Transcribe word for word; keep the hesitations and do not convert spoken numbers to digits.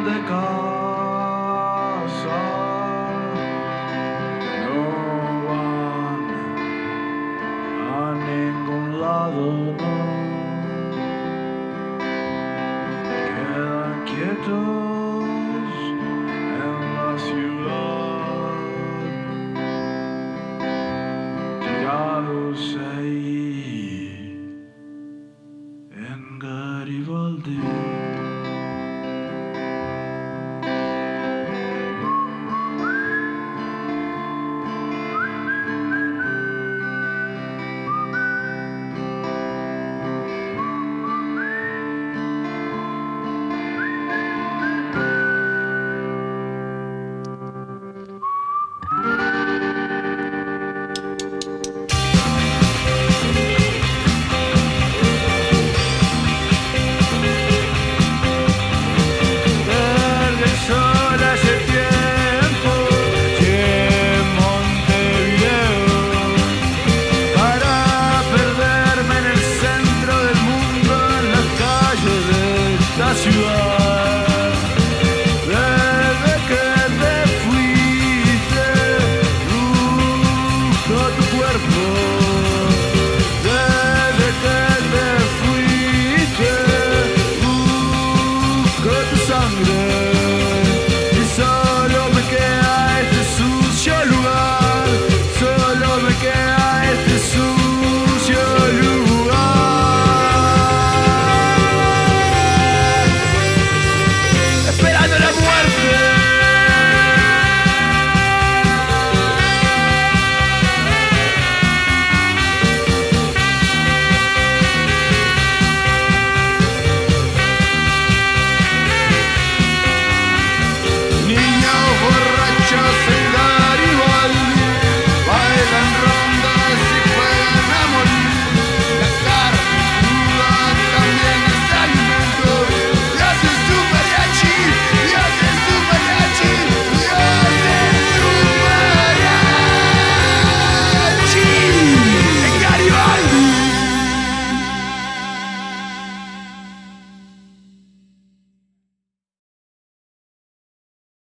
de casa no van a ningún lado, no. Quedan quietos en la ciudad, tirados ahí en Garibaldi. Ciudad, desde que te fuiste, busco tu cuerpo. Desde que te fuiste, busco tu sangre.